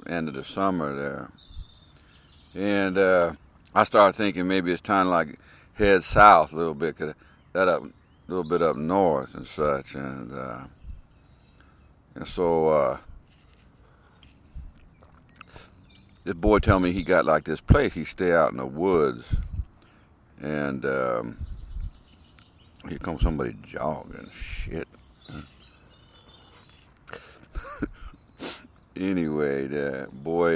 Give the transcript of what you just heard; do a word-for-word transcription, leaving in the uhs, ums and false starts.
end of the summer there. And uh, I started thinking maybe it's time to like head south a little bit, 'cause that up a little bit up north and such. And, uh, and so uh, this boy tell me he got like this place. He stay out in the woods, and um, here comes somebody jogging. Shit. Anyway, the boy